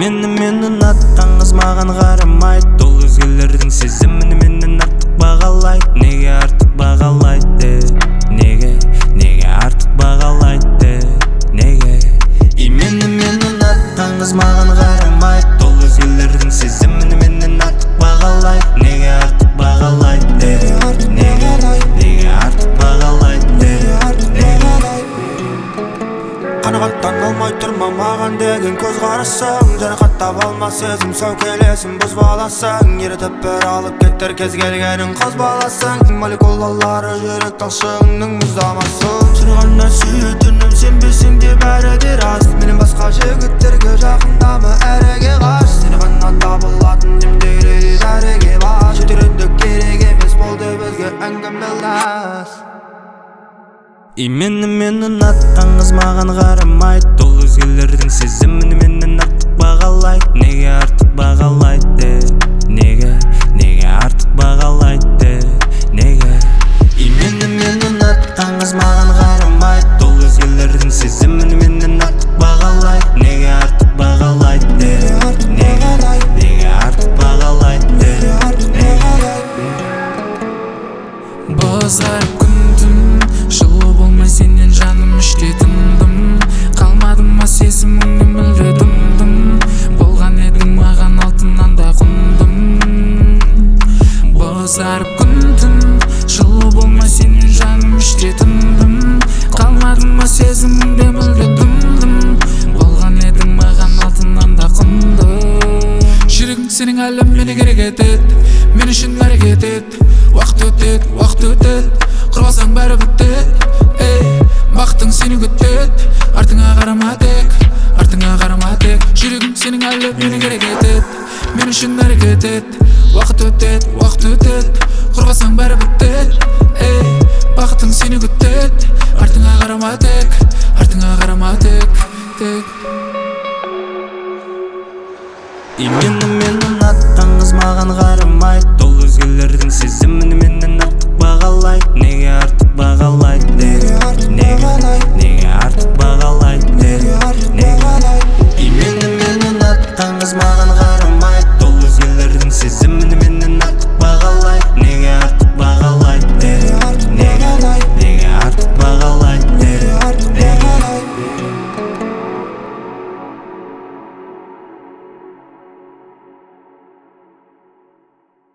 Менің аттан қыз маған қарамайды. Ол өзгелердің сезімін менен артық бағалайды. Неге артық бағалайды? Неге артық бағалайды? Неге? Менің аттан қыз маған қарамайды. Ол өзгелердің сезімін менен артық бағалайды. Неге артық бағалайды? Неге артық бағалайды? Қанағаттан алмай тұрма маған деген көзқарасың. Жарақаттап алма сезім, сау келесің бұз баласың. Еретіп бір алып кеттер кез келгенің қыз баласың. Молекулалары жүрек талшығыңның мұздамасын. Шырғаннан сүйетінім сенбесең де бәрі де рас. Менен басқа жігіттерге жақындама әреге қаш. Сені ғана табылатын демдері дәреге бас. Шетіріндік керек емес болды бізге әңгімелас. Менің аттан қыз маған қарамайды. Ол өзгелердің сезімін менен артық бағалайды. Неге артық бағалайды? Неге артық бағалайды? Неге? Менің аттан қыз маған қарамайды. Ол өзгелердің сезімін менен артық бағалайды. Неге артық бағалайды? Неге артық бағалайды? Бозарып күндім, жылу болмай сенен жаным іште тындым. Қалмадым ма сезіміңді мүлде дымдым. Болған едің маған алтыннан да құндым. Бозарып күндім, жылу болмай сенен жаным іште тындым. Қалмадым ма сезіміңді мүлде дымдым. Болған едің маған алтыннан да құндым. Жүрегің сенің әлі мені керек етеді, мен үшін әрекет ет. Уақыт өтеді, құрбасаң бәрі бітеді. Бақытың сені күтеді, артыңа қарама тек. Жүрегің сенің әлі мені керек етеді, мен үшін әрекет ет. Уақыт өтеді, құрбасаң бәрі бітеді. Бақытың сені күтеді, артыңа қарама тек. Менің аттан қыз маған қарамайды.